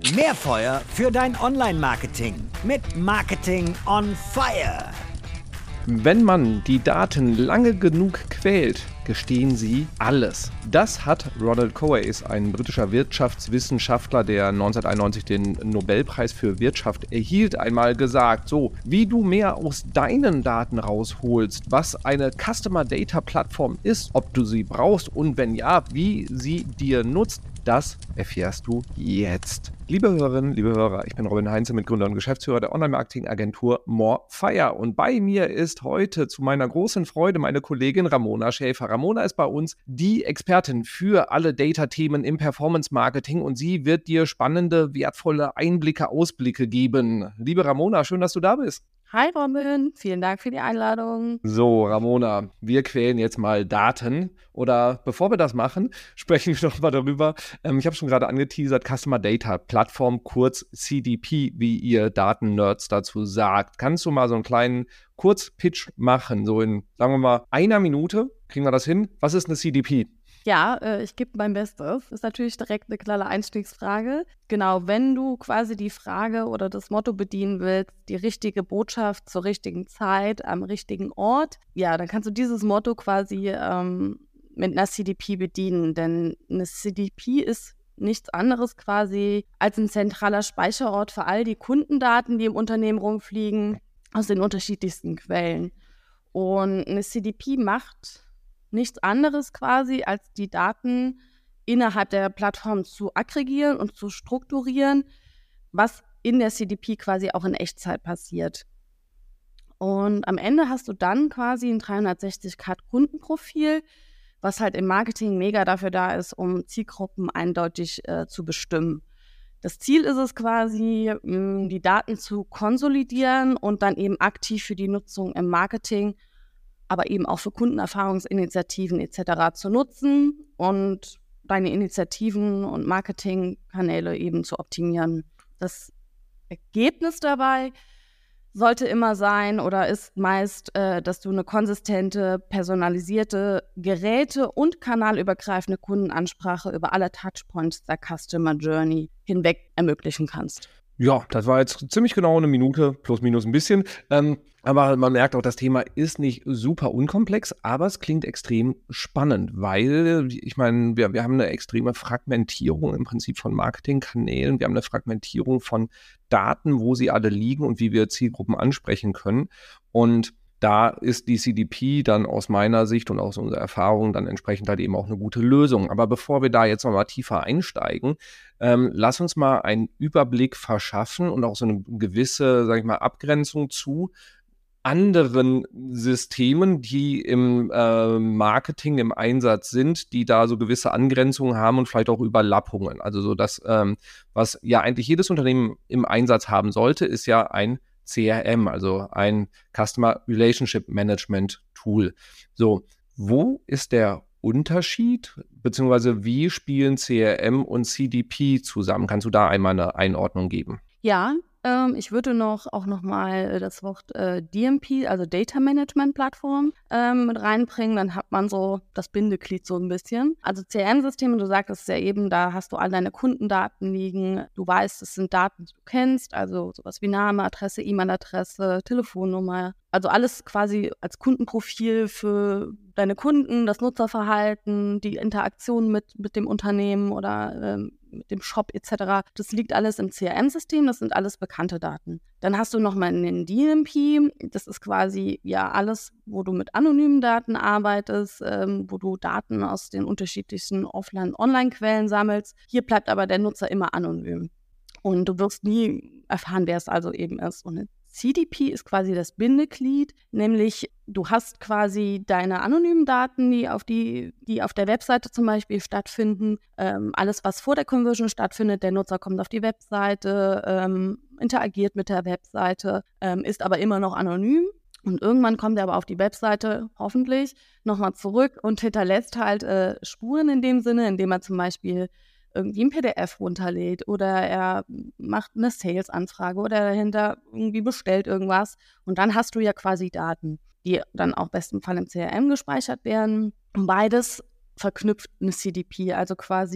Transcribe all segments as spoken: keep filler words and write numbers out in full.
Mehr Feuer für dein Online-Marketing mit Marketing on Fire. Wenn man die Daten lange genug quält, gestehen sie alles. Das hat Ronald Coase, ein britischer Wirtschaftswissenschaftler, der neunzehnhunderteinundneunzig den Nobelpreis für Wirtschaft erhielt, einmal gesagt. So, wie du mehr aus deinen Daten rausholst, was eine Customer Data Plattform ist, ob du sie brauchst und wenn ja, wie sie dir nutzt, das erfährst du jetzt. Liebe Hörerinnen, liebe Hörer, ich bin Robin Heinze, Mitgründer und Geschäftsführer der Online-Marketing-Agentur More Fire. Und bei mir ist heute zu meiner großen Freude meine Kollegin Ramona Schäfer. Ramona ist bei uns die Expertin für alle Data-Themen im Performance-Marketing und sie wird dir spannende, wertvolle Einblicke, Ausblicke geben. Liebe Ramona, schön, dass du da bist. Hi Robin, vielen Dank für die Einladung. So, Ramona, wir quälen jetzt mal Daten. Oder bevor wir das machen, sprechen wir doch mal darüber. Ähm, ich habe schon gerade angeteasert, Customer Data Plattform, kurz C D P, wie ihr Daten-Nerds dazu sagt. Kannst du mal so einen kleinen Kurzpitch machen? So in, sagen wir mal, einer Minute. Kriegen wir das hin? Was ist eine C D P? Ja, äh, ich gebe mein Bestes. Ist natürlich direkt eine knalle Einstiegsfrage. Genau, wenn du quasi die Frage oder das Motto bedienen willst, die richtige Botschaft zur richtigen Zeit, am richtigen Ort, ja, dann kannst du dieses Motto quasi ähm, mit einer C D P bedienen. Denn eine C D P ist nichts anderes quasi als ein zentraler Speicherort für all die Kundendaten, die im Unternehmen rumfliegen, aus den unterschiedlichsten Quellen. Und eine C D P macht nichts anderes quasi, als die Daten innerhalb der Plattform zu aggregieren und zu strukturieren, was in der C D P quasi auch in Echtzeit passiert. Und am Ende hast du dann quasi ein dreihundertsechzig Grad Kundenprofil, was halt im Marketing mega dafür da ist, um Zielgruppen eindeutig äh, zu bestimmen. Das Ziel ist es quasi, mh, die Daten zu konsolidieren und dann eben aktiv für die Nutzung im Marketing, aber eben auch für Kundenerfahrungsinitiativen et cetera zu nutzen und deine Initiativen und Marketingkanäle eben zu optimieren. Das Ergebnis dabei sollte immer sein oder ist meist, äh, dass du eine konsistente, personalisierte, geräte- und kanalübergreifende Kundenansprache über alle Touchpoints der Customer Journey hinweg ermöglichen kannst. Ja, das war jetzt ziemlich genau eine Minute, plus minus ein bisschen. Ähm, aber man merkt auch, das Thema ist nicht super unkomplex, aber es klingt extrem spannend, weil, ich meine, wir, wir haben eine extreme Fragmentierung im Prinzip von Marketingkanälen. Wir haben eine Fragmentierung von Daten, wo sie alle liegen und wie wir Zielgruppen ansprechen können. Und da ist die C D P dann aus meiner Sicht und aus unserer Erfahrung dann entsprechend halt eben auch eine gute Lösung. Aber bevor wir da jetzt nochmal tiefer einsteigen, ähm, lass uns mal einen Überblick verschaffen und auch so eine gewisse, sag ich mal, Abgrenzung zu anderen Systemen, die im äh, Marketing im Einsatz sind, die da so gewisse Angrenzungen haben und vielleicht auch Überlappungen. Also so das, ähm, was ja eigentlich jedes Unternehmen im Einsatz haben sollte, ist ja ein C R M, also ein Customer Relationship Management Tool. So, wo ist der Unterschied, beziehungsweise wie spielen C R M und C D P zusammen? Kannst du da einmal eine Einordnung geben? Ja, ähm, ich würde noch auch nochmal das Wort äh, D M P, also Data Management Plattform, ähm, mit reinbringen. Dann hat man so das Bindeglied so ein bisschen. Also C R M-Systeme, du sagtest ja eben, da hast du all deine Kundendaten liegen. Du weißt, es sind Daten, die du kennst, also sowas wie Name, Adresse, E-Mail-Adresse, Telefonnummer. Also alles quasi als Kundenprofil für deine Kunden, das Nutzerverhalten, die Interaktion mit, mit dem Unternehmen oder ähm, mit dem Shop et cetera. Das liegt alles im C R M-System, das sind alles bekannte Daten. Dann hast du nochmal einen D M P, das ist quasi ja alles, wo du mit anonymen Daten arbeitest, ähm, wo du Daten aus den unterschiedlichsten Offline- und Online-Quellen sammelst. Hier bleibt aber der Nutzer immer anonym. Und du wirst nie erfahren, wer es also eben ist. Und C D P ist quasi das Bindeglied, nämlich du hast quasi deine anonymen Daten, die auf, die, die auf der Webseite zum Beispiel stattfinden. Ähm, alles, was vor der Conversion stattfindet, der Nutzer kommt auf die Webseite, ähm, interagiert mit der Webseite, ähm, ist aber immer noch anonym. Und irgendwann kommt er aber auf die Webseite, hoffentlich, nochmal zurück und hinterlässt halt äh, Spuren in dem Sinne, indem er zum Beispiel irgendwie ein P D F runterlädt oder er macht eine Sales-Anfrage oder dahinter irgendwie bestellt irgendwas. Und dann hast du ja quasi Daten, die dann auch im besten Fall im C R M gespeichert werden. Und beides verknüpft eine C D P, also quasi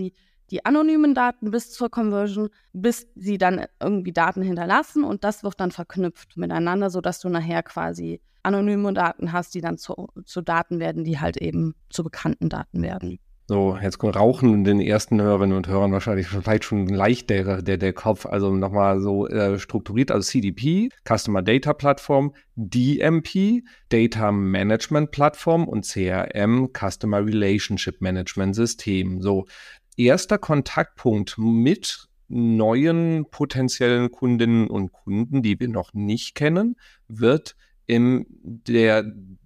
die anonymen Daten bis zur Conversion, bis sie dann irgendwie Daten hinterlassen und das wird dann verknüpft miteinander, sodass du nachher quasi anonyme Daten hast, die dann zu, zu Daten werden, die halt eben zu bekannten Daten werden. So, jetzt rauchen den ersten Hörerinnen und Hörern wahrscheinlich vielleicht schon leicht der, der, der Kopf. Also nochmal so äh, strukturiert, also C D P, Customer Data Platform, D M P, Data Management Plattform und C R M, Customer Relationship Management System. So, erster Kontaktpunkt mit neuen potenziellen Kundinnen und Kunden, die wir noch nicht kennen, wird in der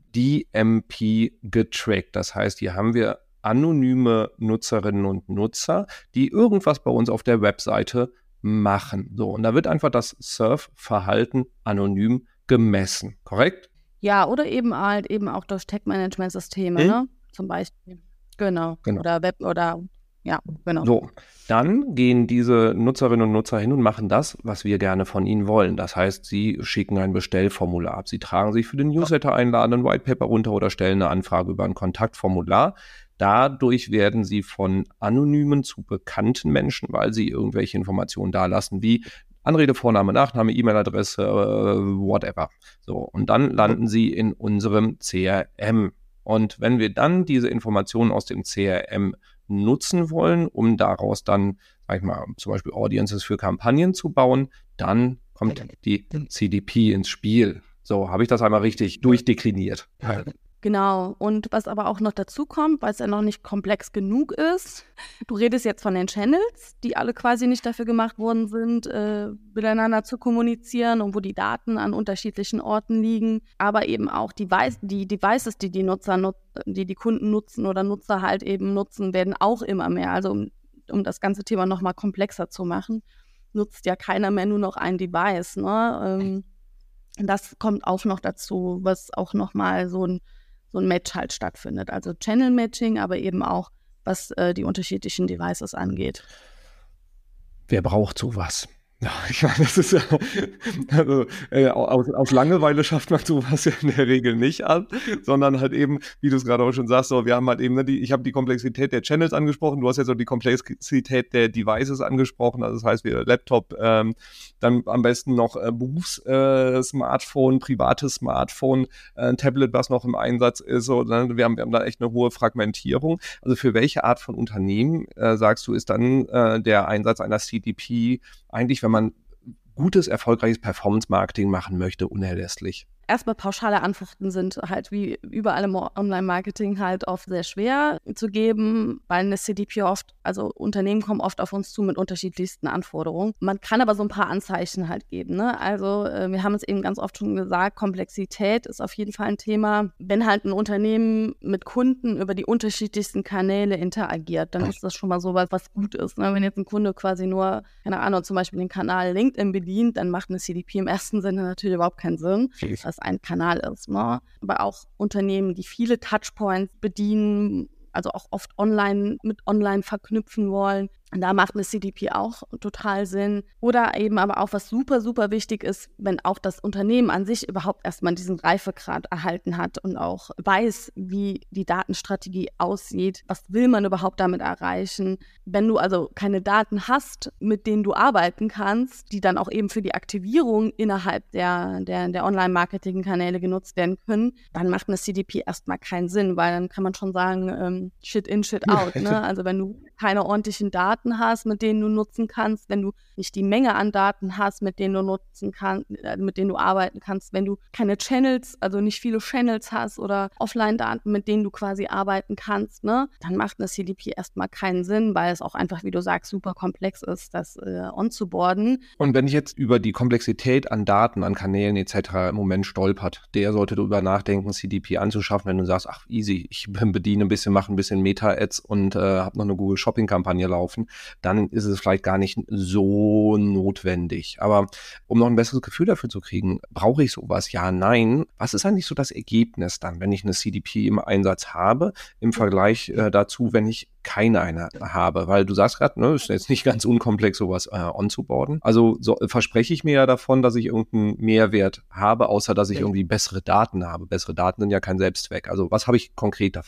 D M P getrackt. Das heißt, hier haben wir anonyme Nutzerinnen und Nutzer, die irgendwas bei uns auf der Webseite machen. So, und da wird einfach das Surfverhalten anonym gemessen, korrekt? Ja, oder eben halt eben auch durch Tag-Management-Systeme, Hm? ne? Zum Beispiel. Genau. Genau. Oder Web oder ja, genau. So, dann gehen diese Nutzerinnen und Nutzer hin und machen das, was wir gerne von ihnen wollen. Das heißt, sie schicken ein Bestellformular ab. Sie tragen sich für den Newsletter einladen, ein Whitepaper runter oder stellen eine Anfrage über ein Kontaktformular. Dadurch werden sie von anonymen zu bekannten Menschen, weil sie irgendwelche Informationen dalassen, wie Anrede, Vorname, Nachname, E-Mail-Adresse, äh, whatever. So, und dann landen sie in unserem C R M. Und wenn wir dann diese Informationen aus dem C R M nutzen wollen, um daraus dann, sag ich mal, zum Beispiel Audiences für Kampagnen zu bauen, dann kommt die C D P ins Spiel. So, habe ich das einmal richtig durchdekliniert. Genau. Und was aber auch noch dazu kommt, weil es ja noch nicht komplex genug ist, du redest jetzt von den Channels, die alle quasi nicht dafür gemacht worden sind, äh, miteinander zu kommunizieren und wo die Daten an unterschiedlichen Orten liegen, aber eben auch die, Device, die Devices, die die Nutzer, nut- die die Kunden nutzen oder Nutzer halt eben nutzen, werden auch immer mehr. Also um, um das ganze Thema nochmal komplexer zu machen, nutzt ja keiner mehr nur noch ein Device, ne? Ähm, das kommt auch noch dazu, was auch nochmal so ein so ein Match halt stattfindet. Also Channel-Matching, aber eben auch, was äh, die unterschiedlichen Devices angeht. Wer braucht sowas? Ja, ich meine, das ist ja, also äh, aus, aus Langeweile schafft man sowas ja in der Regel nicht an, sondern halt eben, wie du es gerade auch schon sagst, so, wir haben halt eben, ne, die, ich habe die Komplexität der Channels angesprochen, du hast jetzt auch die Komplexität der Devices angesprochen, also das heißt, wir Laptop, ähm, dann am besten noch äh, Berufs-Smartphone, äh, privates Smartphone, äh, Tablet, was noch im Einsatz ist, so, ne? wir, haben, wir haben da echt eine hohe Fragmentierung. Also für welche Art von Unternehmen, äh, sagst du, ist dann äh, der Einsatz einer C D P eigentlich, wenn man gutes, erfolgreiches Performance-Marketing machen möchte, unerlässlich? Erstmal pauschale Antworten sind halt wie überall im Online-Marketing halt oft sehr schwer zu geben, weil eine C D P oft, also Unternehmen kommen oft auf uns zu mit unterschiedlichsten Anforderungen. Man kann aber so ein paar Anzeichen halt geben, ne? Also äh, wir haben es eben ganz oft schon gesagt, Komplexität ist auf jeden Fall ein Thema. Wenn halt ein Unternehmen mit Kunden über die unterschiedlichsten Kanäle interagiert, dann ist das schon mal sowas, was gut ist, ne? Wenn jetzt ein Kunde quasi nur, keine Ahnung, zum Beispiel den Kanal LinkedIn bedient, dann macht eine C D P im ersten Sinne natürlich überhaupt keinen Sinn. Das ein Kanal ist, ne? Aber auch Unternehmen, die viele Touchpoints bedienen, also auch oft online mit online verknüpfen wollen. Und da macht eine C D P auch total Sinn. Oder eben aber auch, was super, super wichtig ist, wenn auch das Unternehmen an sich überhaupt erstmal diesen Reifegrad erhalten hat und auch weiß, wie die Datenstrategie aussieht. Was will man überhaupt damit erreichen? Wenn du also keine Daten hast, mit denen du arbeiten kannst, die dann auch eben für die Aktivierung innerhalb der, der, der Online-Marketing-Kanäle genutzt werden können, dann macht eine C D P erstmal keinen Sinn, weil dann kann man schon sagen, ähm, shit in, shit out. Ne? Also wenn du keine ordentlichen Daten hast, mit denen du nutzen kannst, wenn du nicht die Menge an Daten hast, mit denen du nutzen kannst, mit denen du arbeiten kannst, wenn du keine Channels, also nicht viele Channels hast oder Offline-Daten, mit denen du quasi arbeiten kannst, ne, dann macht eine C D P erstmal keinen Sinn, weil es auch einfach, wie du sagst, super komplex ist, das äh, onzuboarden. Und wenn ich jetzt über die Komplexität an Daten, an Kanälen et cetera im Moment stolpert, der sollte darüber nachdenken, C D P anzuschaffen, wenn du sagst, ach easy, ich bediene ein bisschen, mache ein bisschen Meta-Ads und äh, habe noch eine Google-Shopping-Kampagne laufen, dann ist es vielleicht gar nicht so notwendig. Aber um noch ein besseres Gefühl dafür zu kriegen, brauche ich sowas? Ja, nein. Was ist eigentlich so das Ergebnis dann, wenn ich eine C D P im Einsatz habe, im Vergleich äh, dazu, wenn ich keine eine habe? Weil du sagst gerade, ne, ist jetzt nicht ganz unkomplex, sowas äh, onzuboarden. Also so, verspreche ich mir ja davon, dass ich irgendeinen Mehrwert habe, außer dass ich irgendwie bessere Daten habe. Bessere Daten sind ja kein Selbstzweck. Also was habe ich konkret davon?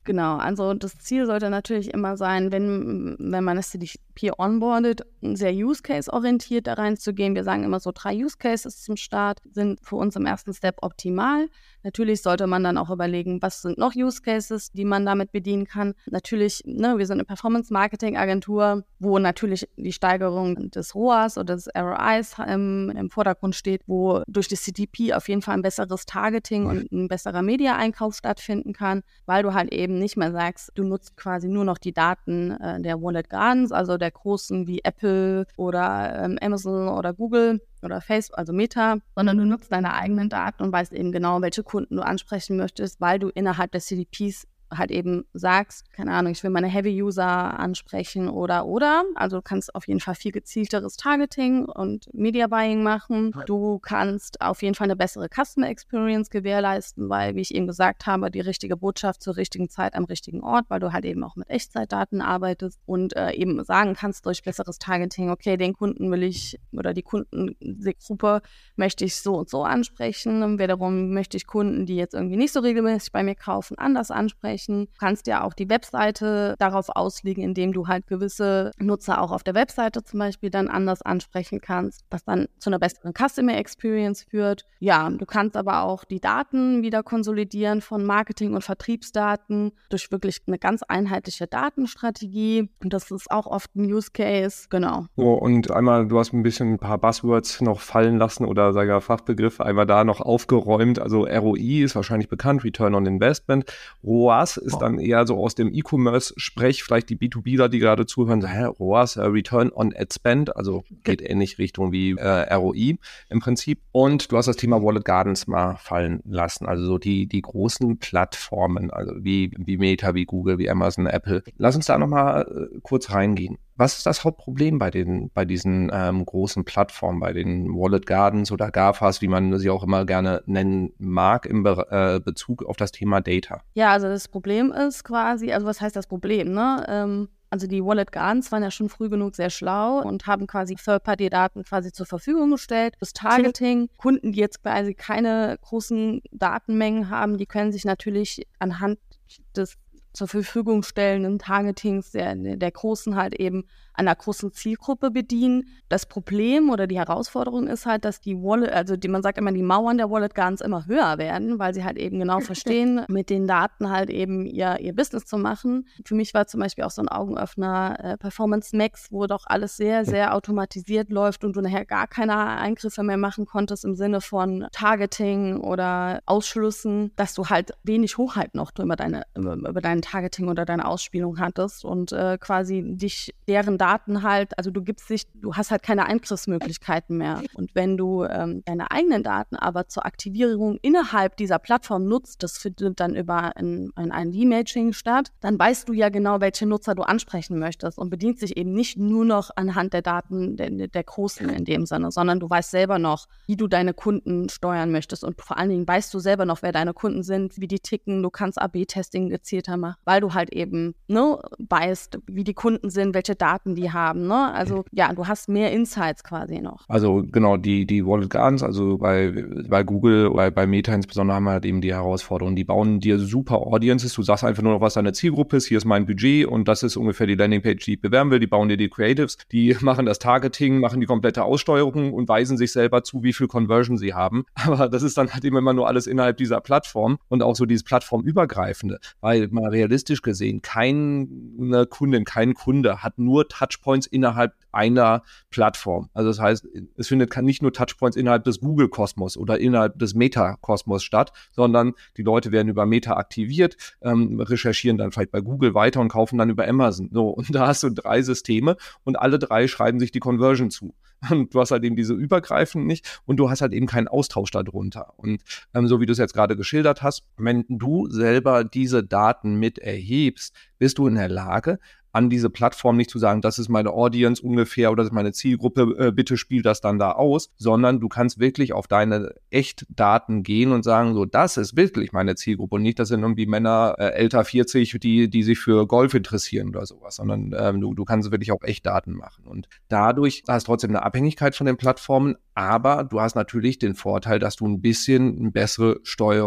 Genau, also das Ziel sollte natürlich immer sein, wenn, wenn man das C D P onboardet, sehr Use-Case-orientiert da reinzugehen. Wir sagen immer so, drei Use-Cases zum Start sind für uns im ersten Step optimal. Natürlich sollte man dann auch überlegen, was sind noch Use-Cases, die man damit bedienen kann. Natürlich, ne, wir sind eine Performance-Marketing-Agentur, wo natürlich die Steigerung des R O A S oder des R O Is im, im Vordergrund steht, wo durch das C D P auf jeden Fall ein besseres Targeting und ein besserer Media-Einkauf stattfinden kann, weil du halt eben nicht mehr sagst, du nutzt quasi nur noch die Daten äh, der Walled Gardens, also der großen wie Apple oder ähm, Amazon oder Google oder Facebook, also Meta, sondern du nutzt deine eigenen Daten und weißt eben genau, welche Kunden du ansprechen möchtest, weil du innerhalb des C D Ps halt eben sagst, keine Ahnung, ich will meine Heavy-User ansprechen oder, oder. Also du kannst auf jeden Fall viel gezielteres Targeting und Media-Buying machen. Du kannst auf jeden Fall eine bessere Customer Experience gewährleisten, weil, wie ich eben gesagt habe, die richtige Botschaft zur richtigen Zeit am richtigen Ort, weil du halt eben auch mit Echtzeitdaten arbeitest und äh, eben sagen kannst durch besseres Targeting, okay, den Kunden will ich oder die Kundengruppe möchte ich so und so ansprechen. Wiederum möchte ich Kunden, die jetzt irgendwie nicht so regelmäßig bei mir kaufen, anders ansprechen. Du kannst ja auch die Webseite darauf auslegen, indem du halt gewisse Nutzer auch auf der Webseite zum Beispiel dann anders ansprechen kannst, was dann zu einer besseren Customer Experience führt. Ja, du kannst aber auch die Daten wieder konsolidieren von Marketing- und Vertriebsdaten durch wirklich eine ganz einheitliche Datenstrategie. Und das ist auch oft ein Use Case, genau. So, und einmal, du hast ein bisschen ein paar Buzzwords noch fallen lassen oder sage ich Fachbegriffe, einmal da noch aufgeräumt. Also R O I ist wahrscheinlich bekannt, Return on Investment. R O A S ist dann eher so aus dem E-Commerce-Sprech, vielleicht die B zwei Bler, die gerade zuhören, sagen, hä, R O A S, uh, Return on Ad Spend, also geht ähnlich Richtung wie äh, R O I im Prinzip. Und du hast das Thema Walled Gardens mal fallen lassen, also so die, die großen Plattformen, also wie, wie Meta, wie Google, wie Amazon, Apple. Lass uns da nochmal äh, kurz reingehen. Was ist das Hauptproblem bei den, bei diesen ähm, großen Plattformen, bei den Walled Gardens oder GAFAs, wie man sie auch immer gerne nennen mag, im Be- äh, Bezug auf das Thema Data? Ja, also das Problem ist quasi, also was heißt das Problem, ne? Ähm, also die Walled Gardens waren ja schon früh genug sehr schlau und haben quasi Third-Party-Daten quasi zur Verfügung gestellt. Das Targeting, Kunden, die jetzt quasi keine großen Datenmengen haben, die können sich natürlich anhand des zur Verfügung stellenden Targetings der, der Großen halt eben einer großen Zielgruppe bedienen. Das Problem oder die Herausforderung ist halt, dass die Wallet, also die, man sagt immer, die Mauern der Walled Gardens immer höher werden, weil sie halt eben genau verstehen, mit den Daten halt eben ihr, ihr Business zu machen. Für mich war zum Beispiel auch so ein Augenöffner äh, Performance Max, wo doch alles sehr, sehr automatisiert läuft und du nachher gar keine Eingriffe mehr machen konntest im Sinne von Targeting oder Ausschlüssen, dass du halt wenig Hochheit noch über deine, über dein Targeting oder deine Ausspielung hattest und äh, quasi dich deren Daten Daten halt, also du gibst dich, du hast halt keine Eingriffsmöglichkeiten mehr. Und wenn du ähm, deine eigenen Daten aber zur Aktivierung innerhalb dieser Plattform nutzt, das findet dann über ein, ein I D-Matching statt, dann weißt du ja genau, welche Nutzer du ansprechen möchtest und bedienst dich eben nicht nur noch anhand der Daten der, der Großen in dem Sinne, sondern du weißt selber noch, wie du deine Kunden steuern möchtest und vor allen Dingen weißt du selber noch, wer deine Kunden sind, wie die ticken, du kannst A B Testing gezielter machen, weil du halt eben ne, weißt, wie die Kunden sind, welche Daten die haben, ne? Also ja, du hast mehr Insights quasi noch. Also genau, die, die Walled Gardens, also bei, bei Google oder bei Meta insbesondere haben wir halt eben die Herausforderung, die bauen dir super Audiences, du sagst einfach nur noch, was deine Zielgruppe ist, hier ist mein Budget und das ist ungefähr die Landingpage, die ich bewerben will, die bauen dir die Creatives, die machen das Targeting, machen die komplette Aussteuerung und weisen sich selber zu, wie viel Conversion sie haben, aber das ist dann halt immer nur alles innerhalb dieser Plattform und auch so dieses Plattformübergreifende, weil mal realistisch gesehen, keine Kundin, kein Kunde hat nur Touchpoints innerhalb einer Plattform. Also das heißt, es findet nicht nur Touchpoints innerhalb des Google-Kosmos oder innerhalb des Meta-Kosmos statt, sondern die Leute werden über Meta aktiviert, ähm, recherchieren dann vielleicht bei Google weiter und kaufen dann über Amazon. So, und da hast du drei Systeme und alle drei schreiben sich die Conversion zu. Und du hast halt eben diese übergreifend nicht und du hast halt eben keinen Austausch darunter. Und ähm, so wie du es jetzt gerade geschildert hast, wenn du selber diese Daten mit erhebst, bist du in der Lage, an diese Plattform nicht zu sagen, das ist meine Audience ungefähr oder das ist meine Zielgruppe, äh, bitte spiel das dann da aus, sondern du kannst wirklich auf deine Echtdaten gehen und sagen, so, das ist wirklich meine Zielgruppe und nicht, das sind irgendwie Männer äh, älter vierzig, die, die sich für Golf interessieren oder sowas, sondern ähm, du, du kannst wirklich auch Echtdaten machen und dadurch hast du trotzdem eine Abhängigkeit von den Plattformen, aber du hast natürlich den Vorteil, dass du ein bisschen eine bessere Steuerung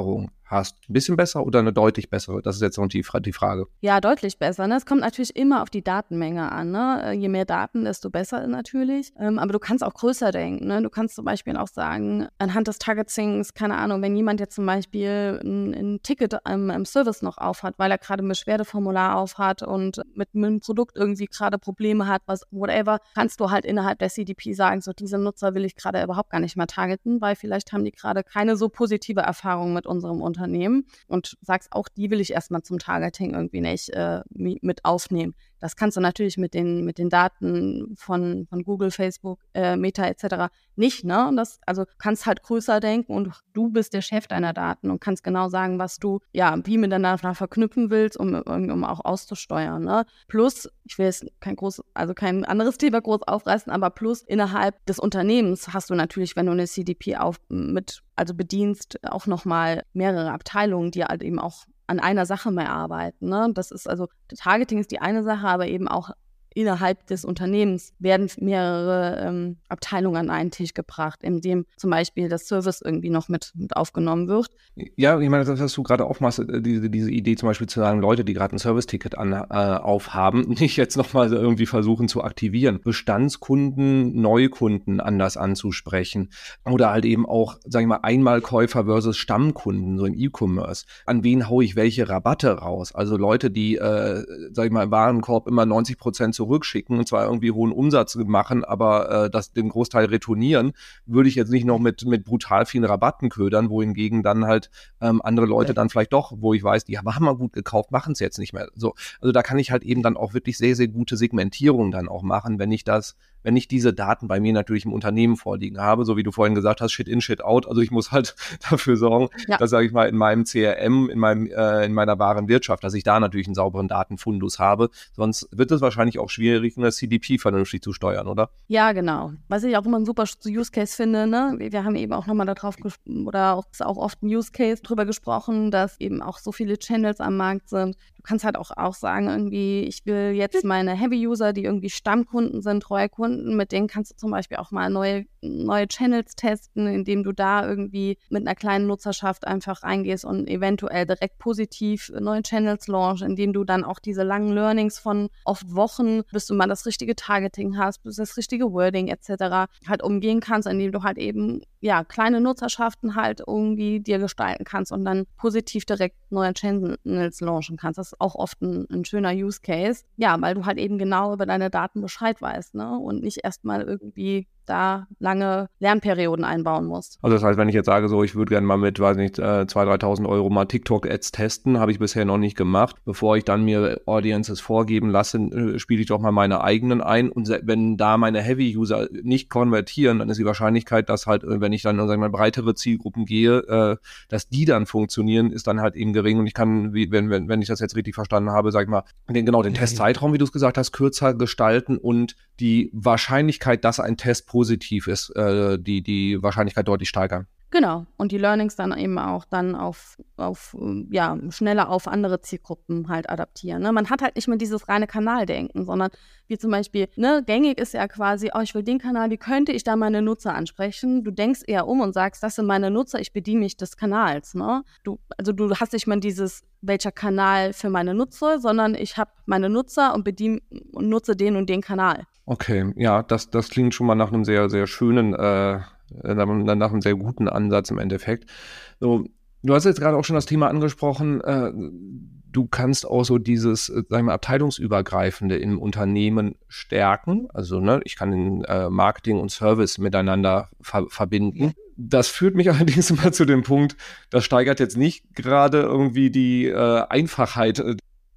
hast. Ein bisschen besser oder eine deutlich bessere? Das ist jetzt noch die, die Frage. Ja, deutlich besser. Ne? Es kommt natürlich immer auf die Datenmenge an. Ne? Je mehr Daten, desto besser natürlich. Ähm, aber du kannst auch größer denken. Ne? Du kannst zum Beispiel auch sagen, anhand des Targetings, keine Ahnung, wenn jemand jetzt zum Beispiel ein, ein Ticket im, im Service noch aufhat, weil er gerade ein Beschwerdeformular aufhat und mit, mit einem Produkt irgendwie gerade Probleme hat, was whatever, kannst du halt innerhalb der C D P sagen, so diese Nutzer will ich gerade überhaupt gar nicht mehr targeten, weil vielleicht haben die gerade keine so positive Erfahrung mit unserem Unternehmen und sagst, auch die will ich erstmal zum Targeting irgendwie nicht äh, mit aufnehmen. Das kannst du natürlich mit den, mit den Daten von, von Google, Facebook, äh, Meta et cetera nicht, ne? Und das, also kannst halt größer denken und du bist der Chef deiner Daten und kannst genau sagen, was du, ja, wie miteinander verknüpfen willst, um, um auch auszusteuern, ne? Plus, ich will jetzt kein groß, also kein anderes Thema groß aufreißen, aber plus innerhalb des Unternehmens hast du natürlich, wenn du eine C D P auf, mit, also bedienst, auch nochmal mehrere Abteilungen, die halt eben auch an einer Sache mehr arbeiten. Ne? Das ist also, Targeting ist die eine Sache, aber eben auch innerhalb des Unternehmens werden mehrere ähm, Abteilungen an einen Tisch gebracht, in dem zum Beispiel das Service irgendwie noch mit, mit aufgenommen wird. Ja, ich meine, das, was du gerade aufmachst, diese, diese Idee zum Beispiel zu sagen, Leute, die gerade ein Service-Ticket an, äh, aufhaben, nicht jetzt nochmal irgendwie versuchen zu aktivieren, Bestandskunden, Neukunden anders anzusprechen oder halt eben auch, sag ich mal, Einmalkäufer versus Stammkunden, so im E-Commerce. An wen haue ich welche Rabatte raus? Also Leute, die, äh, sag ich mal, im Warenkorb immer neunzig Prozent zurückschicken und zwar irgendwie hohen Umsatz machen, aber äh, das den Großteil retournieren, würde ich jetzt nicht noch mit, mit brutal vielen Rabatten ködern, wohingegen dann halt ähm, andere Leute dann vielleicht doch, wo ich weiß, die haben wir gut gekauft, machen es jetzt nicht mehr. So, also da kann ich halt eben dann auch wirklich sehr, sehr gute Segmentierung dann auch machen, wenn ich das, wenn ich diese Daten bei mir natürlich im Unternehmen vorliegen habe, so wie du vorhin gesagt hast, Shit in, Shit out. Also ich muss halt dafür sorgen, ja. dass, sage ich mal, in meinem C R M, in meinem äh, in meiner wahren Wirtschaft, dass ich da natürlich einen sauberen Datenfundus habe. Sonst wird es wahrscheinlich auch schwierig, eine C D P vernünftig zu steuern, oder? Ja, genau. Was ich auch immer ein super Use Case finde, ne? Wir haben eben auch nochmal darauf ges- oder auch, auch oft ein Use Case drüber gesprochen, dass eben auch so viele Channels am Markt sind. Du kannst halt auch, auch sagen, irgendwie, ich will jetzt meine Heavy-User, die irgendwie Stammkunden sind, treue Kunden, mit denen kannst du zum Beispiel auch mal neue, neue Channels testen, indem du da irgendwie mit einer kleinen Nutzerschaft einfach reingehst und eventuell direkt positiv neue Channels launch, indem du dann auch diese langen Learnings von oft Wochen, bis du mal das richtige Targeting hast, bis das richtige Wording et cetera halt umgehen kannst, indem du halt eben ja kleine Nutzerschaften halt irgendwie dir gestalten kannst und dann positiv direkt neue Channels launchen kannst. Das ist auch oft ein, ein schöner Use Case. Ja, weil du halt eben genau über deine Daten Bescheid weißt, ne? Und nicht erstmal irgendwie da lange Lernperioden einbauen musst. Also das heißt, wenn ich jetzt sage, so ich würde gerne mal mit, weiß nicht, zweitausend, dreitausend Euro mal TikTok-Ads testen, habe ich bisher noch nicht gemacht. Bevor ich dann mir Audiences vorgeben lasse, spiele ich doch mal meine eigenen ein. Und wenn da meine Heavy-User nicht konvertieren, dann ist die Wahrscheinlichkeit, dass halt, wenn ich dann, sagen wir mal, breitere Zielgruppen gehe, dass die dann funktionieren, ist dann halt eben gering. Und ich kann, wenn, wenn, wenn ich das jetzt richtig verstanden habe, sag ich mal, den, genau den Testzeitraum, wie du es gesagt hast, kürzer gestalten und die Wahrscheinlichkeit, dass ein Test positiv ist, äh, die, die Wahrscheinlichkeit deutlich steigern. Genau. Und die Learnings dann eben auch dann auf, auf ja, schneller auf andere Zielgruppen halt adaptieren. Ne? Man hat halt nicht mehr dieses reine Kanaldenken, sondern wie zum Beispiel, ne, gängig ist ja quasi, oh, ich will den Kanal, wie könnte ich da meine Nutzer ansprechen? Du denkst eher um und sagst, das sind meine Nutzer, ich bediene mich des Kanals. Ne? Du, also du hast nicht mehr dieses, welcher Kanal für meine Nutzer, sondern ich habe meine Nutzer und bediene und nutze den und den Kanal. Okay, ja, das, das klingt schon mal nach einem sehr, sehr schönen äh nach einem sehr guten Ansatz im Endeffekt. So, du hast jetzt gerade auch schon das Thema angesprochen, äh, du kannst auch so dieses, sagen wir mal, abteilungsübergreifende im Unternehmen stärken. Also ne, ich kann den, äh, Marketing und Service miteinander ver- verbinden. Das führt mich allerdings immer zu dem Punkt, das steigert jetzt nicht gerade irgendwie die äh, Einfachheit äh,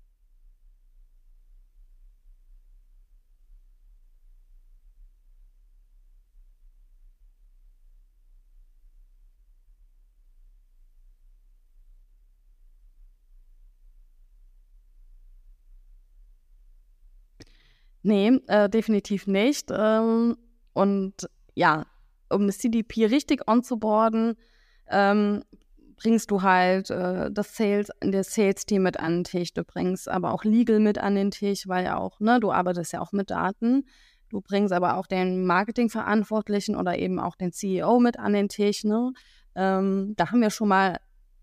Nee, äh, definitiv nicht. Ähm, und ja, um eine C D P richtig onzuboarden, ähm, bringst du halt äh, das Sales, das Sales-Team mit an den Tisch. Du bringst aber auch Legal mit an den Tisch, weil ja auch, ne, du arbeitest ja auch mit Daten. Du bringst aber auch den Marketingverantwortlichen oder eben auch den C E O mit an den Tisch. Ne? Ähm, da haben wir schon mal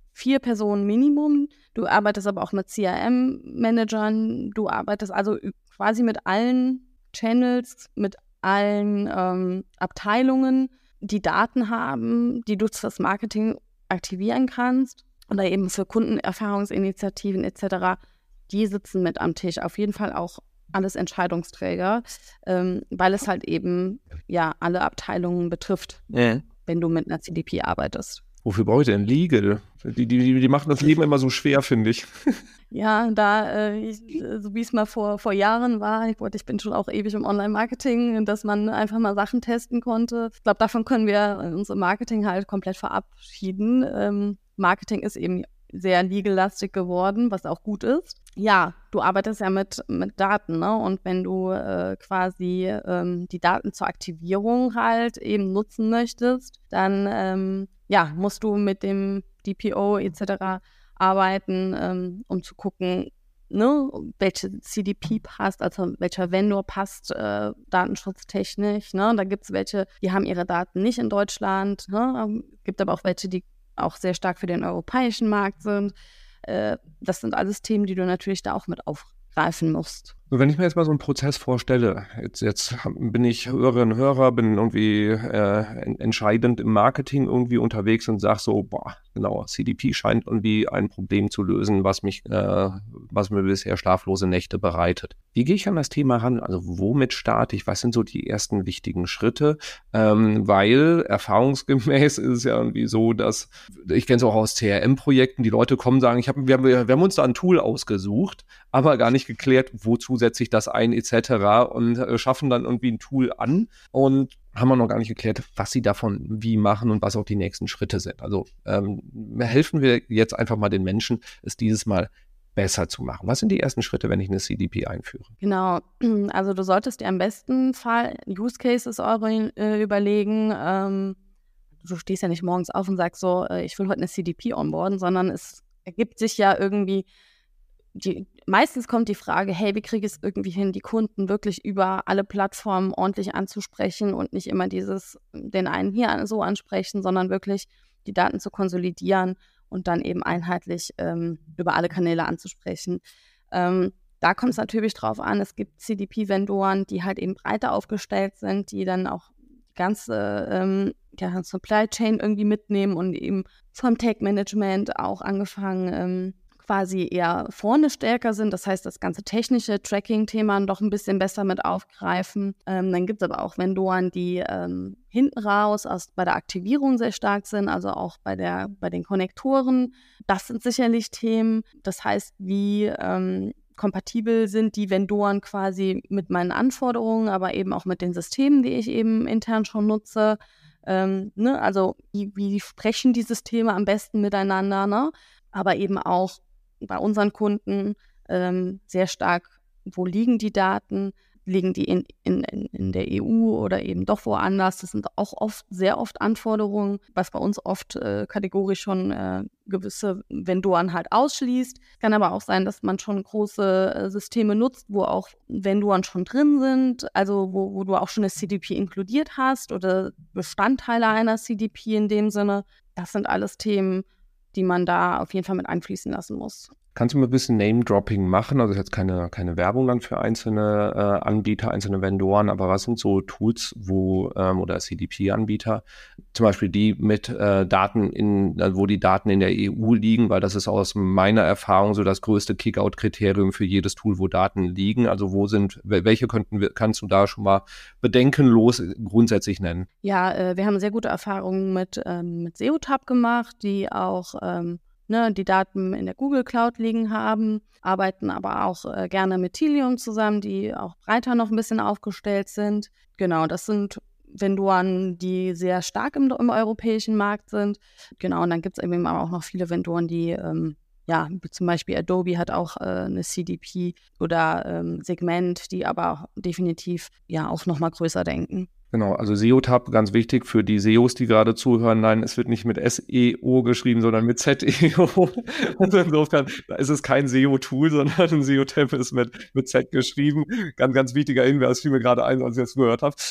vier Personen Minimum. Du arbeitest aber auch mit C R M-Managern. Du arbeitest also quasi mit allen Channels, mit allen ähm, Abteilungen, die Daten haben, die du fürs Marketing aktivieren kannst. Oder eben für Kundenerfahrungsinitiativen et cetera. Die sitzen mit am Tisch. Auf jeden Fall auch alles Entscheidungsträger, ähm, weil es halt eben ja alle Abteilungen betrifft, Ja. wenn du mit einer C D P arbeitest. Wofür brauche ich denn Legal? Die, die, die machen das Leben immer so schwer, finde ich. Ja, da, äh, ich, so wie es mal vor, vor Jahren war, ich, ich bin schon auch ewig im Online-Marketing, dass man einfach mal Sachen testen konnte. Ich glaube, davon können wir unser Marketing halt komplett verabschieden. Ähm, Marketing ist eben sehr legal-lastig geworden, was auch gut ist. Ja, du arbeitest ja mit, mit Daten, ne? Und wenn du äh, quasi ähm, die Daten zur Aktivierung halt eben nutzen möchtest, dann ähm, ja, musst du mit dem D P O et cetera arbeiten, ähm, um zu gucken, ne, welche C D P passt, also welcher Vendor passt äh, datenschutztechnisch. Ne? Da gibt es welche, die haben ihre Daten nicht in Deutschland. Ne? Gibt aber auch welche, die auch sehr stark für den europäischen Markt sind. Äh, das sind alles Themen, die du natürlich da auch mit aufgreifen musst. Und wenn ich mir jetzt mal so einen Prozess vorstelle, jetzt, jetzt bin ich Hörerin, Hörer, bin irgendwie äh, entscheidend im Marketing irgendwie unterwegs und sage so, boah, genau, C D P scheint irgendwie ein Problem zu lösen, was mich, äh, was mir bisher schlaflose Nächte bereitet. Wie gehe ich an das Thema ran? Also womit starte ich? Was sind so die ersten wichtigen Schritte? Ähm, weil erfahrungsgemäß ist es ja irgendwie so, dass, ich kenne es auch aus C R M-Projekten, die Leute kommen und sagen, ich hab, wir, haben, wir haben uns da ein Tool ausgesucht, aber gar nicht geklärt, wozu setze ich das ein et cetera und äh, schaffen dann irgendwie ein Tool an und haben wir noch gar nicht geklärt, was sie davon wie machen und was auch die nächsten Schritte sind. Also ähm, helfen wir jetzt einfach mal den Menschen, es dieses Mal besser zu machen. Was sind die ersten Schritte, wenn ich eine C D P einführe? Genau, also du solltest dir am besten Fall Use Cases eure, äh, überlegen. Ähm, du stehst ja nicht morgens auf und sagst so, äh, ich will heute eine C D P onboarden, sondern es ergibt sich ja irgendwie, die, meistens kommt die Frage, hey, wie kriege ich es irgendwie hin, die Kunden wirklich über alle Plattformen ordentlich anzusprechen und nicht immer dieses, den einen hier so ansprechen, sondern wirklich die Daten zu konsolidieren und dann eben einheitlich ähm, über alle Kanäle anzusprechen. Ähm, da kommt es natürlich drauf an, es gibt C D P-Vendoren, die halt eben breiter aufgestellt sind, die dann auch die ganze ähm, ja, Supply Chain irgendwie mitnehmen und eben vom Tech-Management auch angefangen ähm, quasi eher vorne stärker sind, das heißt, das ganze technische Tracking-Thema noch ein bisschen besser mit aufgreifen. Ähm, dann gibt es aber auch Vendoren, die ähm, hinten raus aus, bei der Aktivierung sehr stark sind, also auch bei, der, bei den Konnektoren. Das sind sicherlich Themen, das heißt, wie ähm, kompatibel sind die Vendoren quasi mit meinen Anforderungen, aber eben auch mit den Systemen, die ich eben intern schon nutze. Ähm, ne? Also wie, wie sprechen die Systeme am besten miteinander, ne? Aber eben auch bei unseren Kunden ähm, sehr stark, wo liegen die Daten, liegen die in, in, in der E U oder eben doch woanders. Das sind auch oft, sehr oft Anforderungen, was bei uns oft äh, kategorisch schon äh, gewisse Vendoren halt ausschließt. Kann aber auch sein, dass man schon große äh, Systeme nutzt, wo auch Vendoren schon drin sind, also wo, wo du auch schon eine C D P inkludiert hast oder Bestandteile einer C D P in dem Sinne. Das sind alles Themen, die man da auf jeden Fall mit einfließen lassen muss. Kannst du mal ein bisschen Name-Dropping machen? Also jetzt keine, keine Werbung dann für einzelne äh, Anbieter, einzelne Vendoren, aber was sind so Tools, wo ähm, oder C D P-Anbieter, zum Beispiel die mit äh, Daten in, wo die Daten in der E U liegen, weil das ist aus meiner Erfahrung so das größte Kick-Out-Kriterium für jedes Tool, wo Daten liegen. Also wo sind, welche könnten wir, kannst du da schon mal bedenkenlos grundsätzlich nennen? Ja, äh, wir haben sehr gute Erfahrungen mit, ähm, mit Seotab gemacht, die auch ähm, Ne, die Daten in der Google Cloud liegen haben, arbeiten aber auch äh, gerne mit Tilium zusammen, die auch breiter noch ein bisschen aufgestellt sind. Genau, das sind Vendoren, die sehr stark im, im europäischen Markt sind. Genau, und dann gibt es eben auch noch viele Vendoren, die, ähm, ja, wie zum Beispiel Adobe hat auch äh, eine C D P oder ähm, Segment, die aber definitiv ja auch noch mal größer denken. Genau, also S E O-Tab, ganz wichtig für die S E Os, die gerade zuhören. Nein, es wird nicht mit S E O geschrieben, sondern mit Z E O. Also insofern ist es kein S E O-Tool, sondern ein S E O-Tab ist mit, mit Z geschrieben. Ganz, ganz wichtiger Hinweis, fiel mir gerade ein, als ich das gehört habe.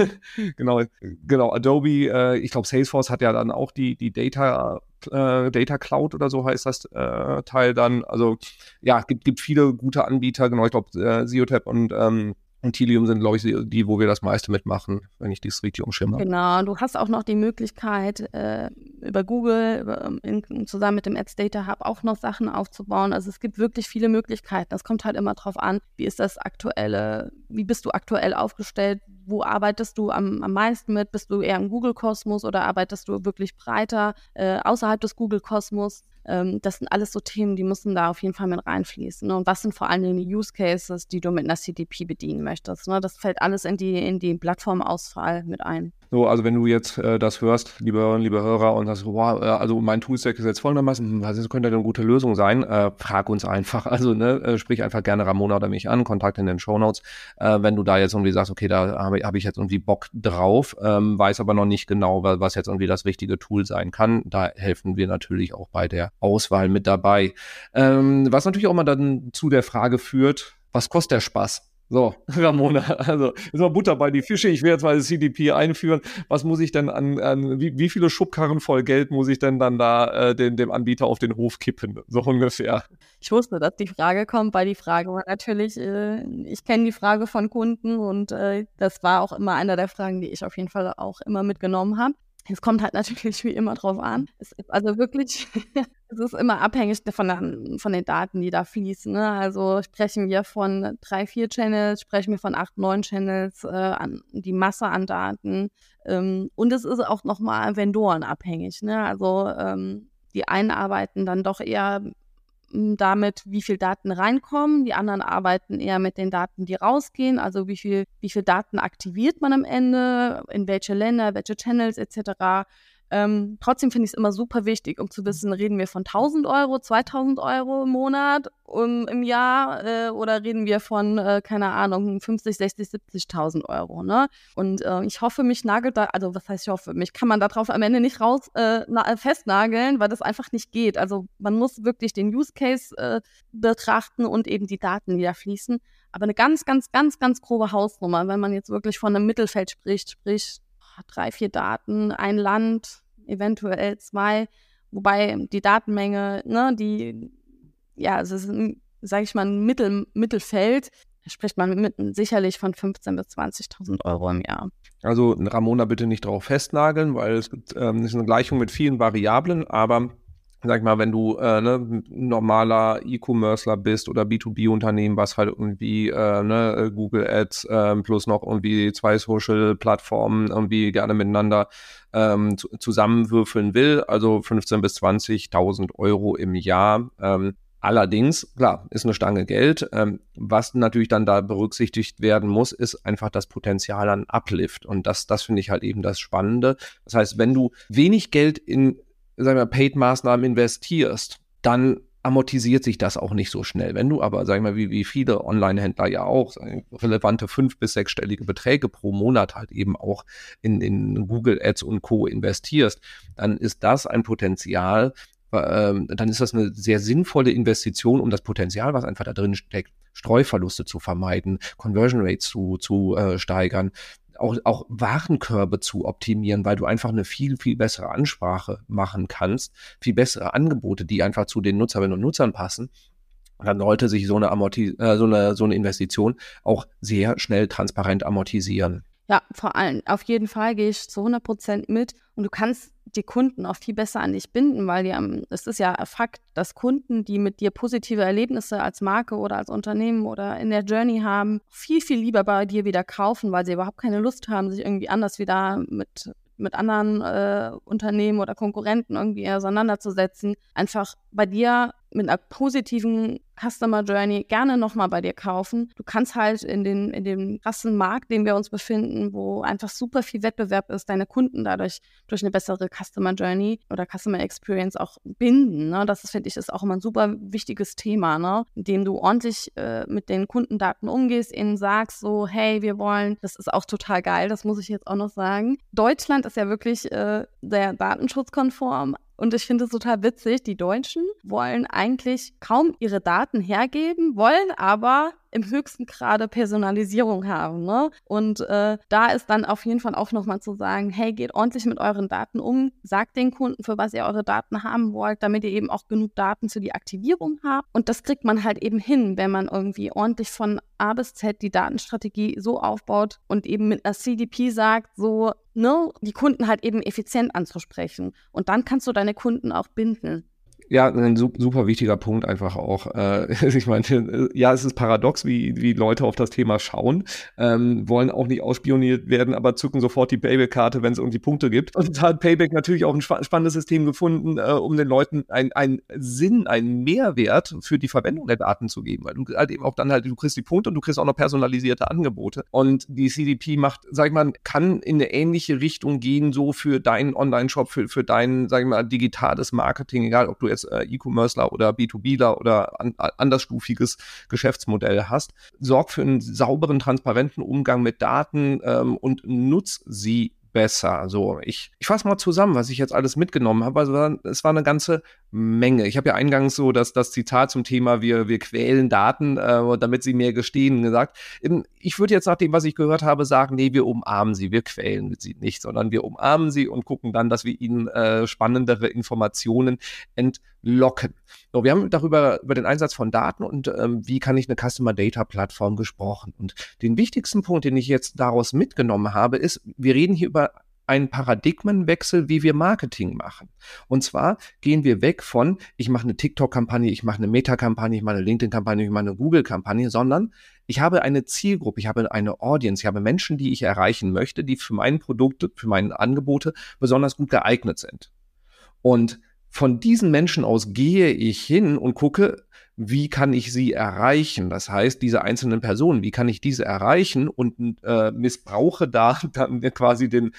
genau, genau, Adobe, äh, ich glaube Salesforce hat ja dann auch die, die Data Äh, Data Cloud oder so heißt das äh, Teil dann. Also ja, gibt, gibt viele gute Anbieter. Genau, ich glaube äh, S E O-Tab und ähm, Und Tealium sind, glaube ich, die, wo wir das meiste mitmachen, wenn ich dies richtig umschirme. Genau, du hast auch noch die Möglichkeit, äh, über Google, über, in, zusammen mit dem Ads Data Hub auch noch Sachen aufzubauen. Also es gibt wirklich viele Möglichkeiten. Das kommt halt immer drauf an, wie ist das aktuelle, wie bist du aktuell aufgestellt, wo arbeitest du am, am meisten mit? Bist du eher im Google-Kosmos oder arbeitest du wirklich breiter äh, außerhalb des Google-Kosmos? Ähm, das sind alles so Themen, die müssen da auf jeden Fall mit reinfließen. Ne? Und was sind vor allen Dingen die Use Cases, die du mit einer C D P bedienen möchtest? Ne? Das fällt alles in die, in die Plattformauswahl mit ein. So, also wenn du jetzt äh, das hörst, liebe Hörerinnen, liebe Hörer, und sagst, wow, äh, also mein Toolstack ist jetzt folgendermaßen, was könnte denn eine gute Lösung sein? Äh, frag uns einfach. Also ne, äh, sprich einfach gerne Ramona oder mich an, Kontakt in den Shownotes. Äh, wenn du da jetzt irgendwie sagst, okay, da habe hab ich jetzt irgendwie Bock drauf, ähm, weiß aber noch nicht genau, was jetzt irgendwie das richtige Tool sein kann. Da helfen wir natürlich auch bei der Auswahl mit dabei. Ähm, was natürlich auch mal dann zu der Frage führt, was kostet der Spaß? So, Ramona, also ist mal Butter bei die Fische. Ich will jetzt mal das C D P einführen. Was muss ich denn an, an wie, wie viele Schubkarren voll Geld muss ich denn dann da äh, den, dem Anbieter auf den Hof kippen? So ungefähr. Ich wusste, dass die Frage kommt, weil die Frage war natürlich, äh, ich kenne die Frage von Kunden und äh, das war auch immer einer der Fragen, die ich auf jeden Fall auch immer mitgenommen habe. Es kommt halt natürlich wie immer drauf an. Es ist also wirklich, es ist immer abhängig von, der, von den Daten, die da fließen. Ne? Also sprechen wir von drei, vier Channels, sprechen wir von acht, neun Channels, äh, an die Masse an Daten. Ähm, und es ist auch nochmal vendorenabhängig. Ne? Also ähm, die einen arbeiten dann doch eher damit, wie viel Daten reinkommen. Die anderen arbeiten eher mit den Daten, die rausgehen. Also wie viel, wie viel Daten aktiviert man am Ende, in welche Länder, welche Channels et cetera. Ähm, trotzdem finde ich es immer super wichtig, um zu wissen, reden wir von tausend Euro, zweitausend Euro im Monat, um, im Jahr äh, oder reden wir von, äh, keine Ahnung, fünfzig, sechzig, siebzigtausend Euro. Ne? Und äh, ich hoffe, mich nagelt da, also was heißt ich hoffe, mich kann man darauf am Ende nicht raus äh, na, festnageln, weil das einfach nicht geht. Also man muss wirklich den Use Case äh, betrachten und eben die Daten, die da fließen. Aber eine ganz, ganz, ganz, ganz grobe Hausnummer, wenn man jetzt wirklich von einem Mittelfeld spricht, sprich drei, vier Daten, ein Land, eventuell zwei, wobei die Datenmenge, ne, die, ja, es ist, sage ich mal, ein Mittel, Mittelfeld, da spricht man mit, sicherlich von fünfzehntausend bis zwanzigtausend Euro im Jahr. Also Ramona bitte nicht darauf festnageln, weil es gibt, ähm, es ist eine Gleichung mit vielen Variablen, aber sag ich mal, wenn du äh, ne, normaler E-Commercer bist oder B zwei B-Unternehmen, was halt irgendwie äh, ne, Google Ads äh, plus noch irgendwie zwei Social-Plattformen irgendwie gerne miteinander ähm, zu, zusammenwürfeln will, also fünfzehntausend bis zwanzigtausend Euro im Jahr. Ähm, allerdings, klar, ist eine Stange Geld. Ähm, was natürlich dann da berücksichtigt werden muss, ist einfach das Potenzial an Uplift. Und das, das finde ich halt eben das Spannende. Das heißt, wenn du wenig Geld in sagen wir, Paid-Maßnahmen investierst, dann amortisiert sich das auch nicht so schnell. Wenn du aber, sagen wir, wie, wie viele Online-Händler ja auch, sagen wir, relevante fünf- bis sechsstellige Beträge pro Monat halt eben auch in, in Google Ads und Co. investierst, dann ist das ein Potenzial, ähm, dann ist das eine sehr sinnvolle Investition, um das Potenzial, was einfach da drin steckt, Streuverluste zu vermeiden, Conversion Rates zu, zu äh, steigern, Auch, auch Warenkörbe zu optimieren, weil du einfach eine viel, viel bessere Ansprache machen kannst, viel bessere Angebote, die einfach zu den Nutzerinnen und Nutzern passen. Und dann sollte sich so eine, Amorti- äh, so eine, so eine Investition auch sehr schnell transparent amortisieren. Ja, vor allem, auf jeden Fall gehe ich zu hundert Prozent mit und du kannst die Kunden auch viel besser an dich binden, weil die am, es ist ja Fakt, dass Kunden, die mit dir positive Erlebnisse als Marke oder als Unternehmen oder in der Journey haben, viel, viel lieber bei dir wieder kaufen, weil sie überhaupt keine Lust haben, sich irgendwie anders wieder mit mit anderen äh, Unternehmen oder Konkurrenten irgendwie auseinanderzusetzen, einfach bei dir mit einer positiven Customer Journey gerne nochmal bei dir kaufen. Du kannst halt in den, in dem krassen Markt, in dem wir uns befinden, wo einfach super viel Wettbewerb ist, deine Kunden dadurch durch eine bessere Customer Journey oder Customer Experience auch binden. Ne? Das ist, finde ich, ist auch immer ein super wichtiges Thema, ne? Indem du ordentlich äh, mit den Kundendaten umgehst, ihnen sagst so, hey, wir wollen, das ist auch total geil, das muss ich jetzt auch noch sagen. Deutschland ist ja wirklich äh, sehr datenschutzkonform. Und ich finde es total witzig, die Deutschen wollen eigentlich kaum ihre Daten hergeben, wollen aber im höchsten Grade Personalisierung haben. Ne? Und äh, da ist dann auf jeden Fall auch nochmal zu sagen, hey, geht ordentlich mit euren Daten um, sagt den Kunden, für was ihr eure Daten haben wollt, damit ihr eben auch genug Daten für die Aktivierung habt. Und das kriegt man halt eben hin, wenn man irgendwie ordentlich von A bis Z die Datenstrategie so aufbaut und eben mit einer C D P sagt, so, ne, die Kunden halt eben effizient anzusprechen. Und dann kannst du deine Kunden auch binden. Ja, ein super wichtiger Punkt einfach auch. Äh, ich meine, ja, es ist paradox, wie, wie Leute auf das Thema schauen, ähm, wollen auch nicht ausspioniert werden, aber zücken sofort die Payback-Karte, wenn es irgendwie Punkte gibt. Und da hat Payback natürlich auch ein spa- spannendes System gefunden, äh, um den Leuten einen Sinn, einen Mehrwert für die Verwendung der Daten zu geben. Weil du halt eben auch dann halt, du kriegst die Punkte und du kriegst auch noch personalisierte Angebote. Und die C D P macht, sag ich mal, kann in eine ähnliche Richtung gehen, so für deinen Online-Shop, für, für dein, sag ich mal, digitales Marketing, egal ob du jetzt E-Commercer oder B zwei Bler oder an, andersstufiges Geschäftsmodell hast. Sorg für einen sauberen, transparenten Umgang mit Daten ähm, und nutz sie besser. Also ich, ich fasse mal zusammen, was ich jetzt alles mitgenommen habe. Also es war eine ganze Menge. Ich habe ja eingangs so das, das Zitat zum Thema, wir, wir quälen Daten, äh, damit sie mehr gestehen, gesagt. Ich würde jetzt nach dem, was ich gehört habe, sagen, nee, wir umarmen sie, wir quälen sie nicht, sondern wir umarmen sie und gucken dann, dass wir ihnen äh, spannendere Informationen entlocken. So, wir haben darüber, über den Einsatz von Daten und ähm, wie kann ich eine Customer Data Plattform gesprochen. Und den wichtigsten Punkt, den ich jetzt daraus mitgenommen habe, ist, wir reden hier über einen Paradigmenwechsel, wie wir Marketing machen. Und zwar gehen wir weg von, ich mache eine TikTok-Kampagne, ich mache eine Meta-Kampagne, ich mache eine LinkedIn-Kampagne, ich mache eine Google-Kampagne, sondern ich habe eine Zielgruppe, ich habe eine Audience, ich habe Menschen, die ich erreichen möchte, die für meine Produkte, für meine Angebote besonders gut geeignet sind. Und von diesen Menschen aus gehe ich hin und gucke, wie kann ich sie erreichen? Das heißt, diese einzelnen Personen, wie kann ich diese erreichen und äh, missbrauche da dann quasi den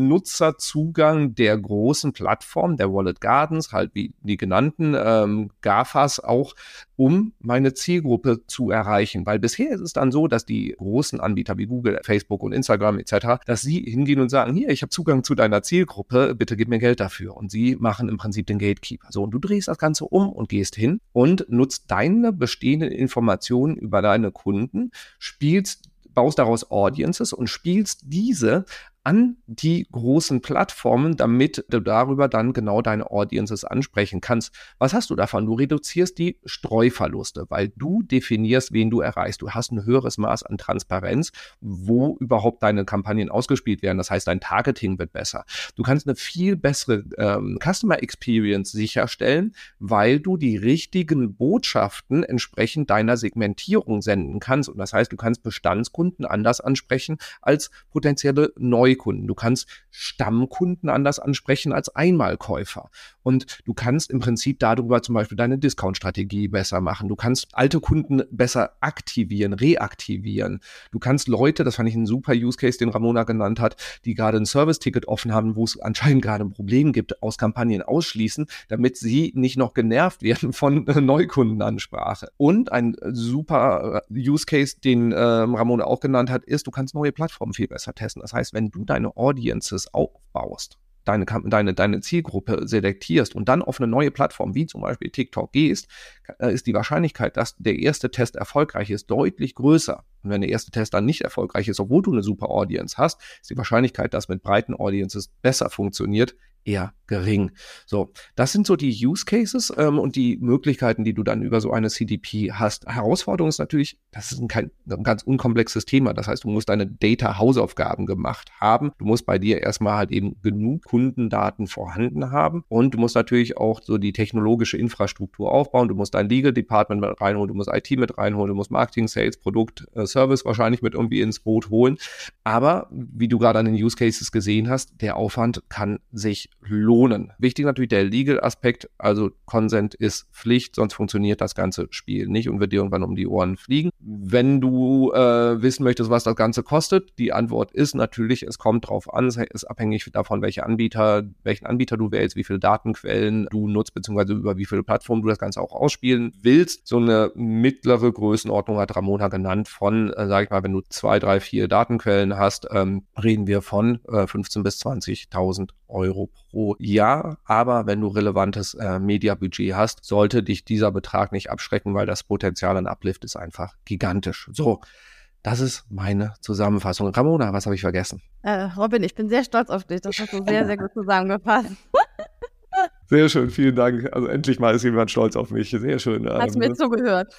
Nutzerzugang der großen Plattform, der Walled Gardens, halt wie die genannten ähm, GAFAs auch, um meine Zielgruppe zu erreichen. Weil bisher ist es dann so, dass die großen Anbieter wie Google, Facebook und Instagram et cetera, dass sie hingehen und sagen, hier, ich habe Zugang zu deiner Zielgruppe, bitte gib mir Geld dafür. Und sie machen im Prinzip den Gatekeeper. So, und du drehst das Ganze um und gehst hin und nutzt deine bestehenden Informationen über deine Kunden, spielst, baust daraus Audiences und spielst diese an die großen Plattformen, damit du darüber dann genau deine Audiences ansprechen kannst. Was hast du davon? Du reduzierst die Streuverluste, weil du definierst, wen du erreichst. Du hast ein höheres Maß an Transparenz, wo überhaupt deine Kampagnen ausgespielt werden. Das heißt, dein Targeting wird besser. Du kannst eine viel bessere ähm, Customer Experience sicherstellen, weil du die richtigen Botschaften entsprechend deiner Segmentierung senden kannst. Und das heißt, du kannst Bestandskunden anders ansprechen als potenzielle Neukunden. Du kannst Stammkunden anders ansprechen als Einmalkäufer. Und du kannst im Prinzip darüber zum Beispiel deine Discount-Strategie besser machen. Du kannst alte Kunden besser aktivieren, reaktivieren. Du kannst Leute, das fand ich ein super Use-Case, den Ramona genannt hat, die gerade ein Service-Ticket offen haben, wo es anscheinend gerade ein Problem gibt, aus Kampagnen ausschließen, damit sie nicht noch genervt werden von Neukundenansprache. Und ein super Use-Case, den äh, Ramona auch genannt hat, ist, du kannst neue Plattformen viel besser testen. Das heißt, wenn du deine Audiences aufbaust, deine, deine, deine Zielgruppe selektierst und dann auf eine neue Plattform wie zum Beispiel TikTok gehst, ist die Wahrscheinlichkeit, dass der erste Test erfolgreich ist, deutlich größer. Und wenn der erste Test dann nicht erfolgreich ist, obwohl du eine super Audience hast, ist die Wahrscheinlichkeit, dass mit breiten Audiences besser funktioniert, eher gering. So, das sind so die Use Cases ähm, und die Möglichkeiten, die du dann über so eine C D P hast. Herausforderung ist natürlich, das ist ein, kein, ein ganz unkomplexes Thema. Das heißt, du musst deine Data-Hausaufgaben gemacht haben. Du musst bei dir erstmal halt eben genug Kundendaten vorhanden haben und du musst natürlich auch so die technologische Infrastruktur aufbauen. Du musst dein Legal Department mit reinholen, du musst I T mit reinholen, du musst Marketing, Sales, Produkt, äh, Service wahrscheinlich mit irgendwie ins Boot holen. Aber wie du gerade an den Use Cases gesehen hast, der Aufwand kann sich lohnen. Wichtig natürlich der Legal-Aspekt, also Consent ist Pflicht, sonst funktioniert das ganze Spiel nicht und wird dir irgendwann um die Ohren fliegen. Wenn du äh, wissen möchtest, was das Ganze kostet, die Antwort ist natürlich, es kommt drauf an, es ist abhängig davon, welche Anbieter, welchen Anbieter du wählst, wie viele Datenquellen du nutzt, beziehungsweise über wie viele Plattformen du das Ganze auch ausspielen willst. So eine mittlere Größenordnung hat Ramona genannt von, äh, sag ich mal, wenn du zwei, drei, vier Datenquellen hast, ähm, reden wir von äh, fünfzehntausend bis zwanzigtausend Euro pro Jahr. Aber wenn du relevantes äh, Media-Budget hast, sollte dich dieser Betrag nicht abschrecken, weil das Potenzial an Uplift ist einfach gigantisch. So, das ist meine Zusammenfassung. Ramona, was habe ich vergessen? Äh, Robin, ich bin sehr stolz auf dich. Das hast du sehr, sehr gut zusammengefasst. Sehr schön, vielen Dank. Also endlich mal ist jemand stolz auf mich. Sehr schön. Hast du mir zugehört?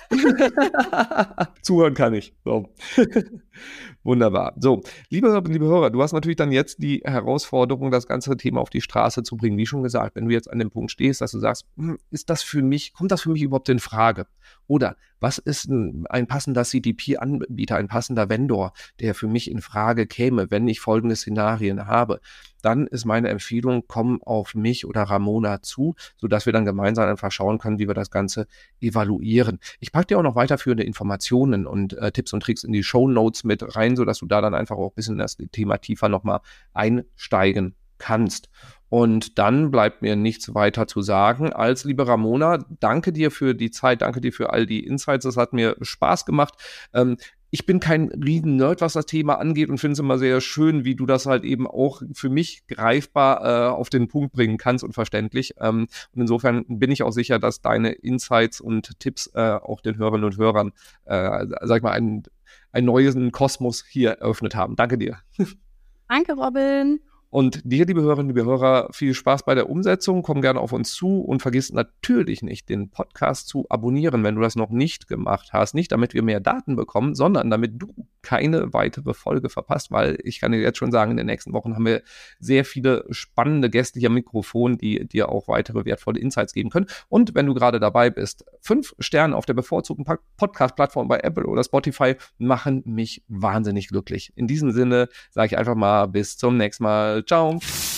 Zuhören kann ich. So. Wunderbar. So, liebe, liebe Hörer, du hast natürlich dann jetzt die Herausforderung, das ganze Thema auf die Straße zu bringen. Wie schon gesagt, wenn du jetzt an dem Punkt stehst, dass du sagst, hm, ist das für mich, kommt das für mich überhaupt in Frage? Oder was ist ein, ein passender C D P-Anbieter, ein passender Vendor, der für mich in Frage käme, wenn ich folgende Szenarien habe? Dann ist meine Empfehlung, komm auf mich oder Ramona zu, sodass wir dann gemeinsam einfach schauen können, wie wir das Ganze evaluieren. Ich packe dir auch noch weiterführende Informationen und äh, Tipps und Tricks in die Shownotes mit rein, sodass du da dann einfach auch ein bisschen in das Thema tiefer nochmal einsteigen kannst. Und dann bleibt mir nichts weiter zu sagen als, liebe Ramona, danke dir für die Zeit, danke dir für all die Insights, es hat mir Spaß gemacht. Ähm, Ich bin kein Riesen-Nerd, was das Thema angeht und finde es immer sehr schön, wie du das halt eben auch für mich greifbar äh, auf den Punkt bringen kannst und verständlich. Ähm, und insofern bin ich auch sicher, dass deine Insights und Tipps äh, auch den Hörerinnen und Hörern, äh, sag ich mal, einen, einen neuen Kosmos hier eröffnet haben. Danke dir. Danke, Robin. Und dir, liebe Hörerinnen, liebe Hörer, viel Spaß bei der Umsetzung. Komm gerne auf uns zu und vergiss natürlich nicht, den Podcast zu abonnieren, wenn du das noch nicht gemacht hast. Nicht, damit wir mehr Daten bekommen, sondern damit du keine weitere Folge verpasst, weil ich kann dir jetzt schon sagen, in den nächsten Wochen haben wir sehr viele spannende Gäste hier am Mikrofon, die dir auch weitere wertvolle Insights geben können. Und wenn du gerade dabei bist, fünf Sterne auf der bevorzugten Podcast-Plattform bei Apple oder Spotify machen mich wahnsinnig glücklich. In diesem Sinne sage ich einfach mal bis zum nächsten Mal. Ciao.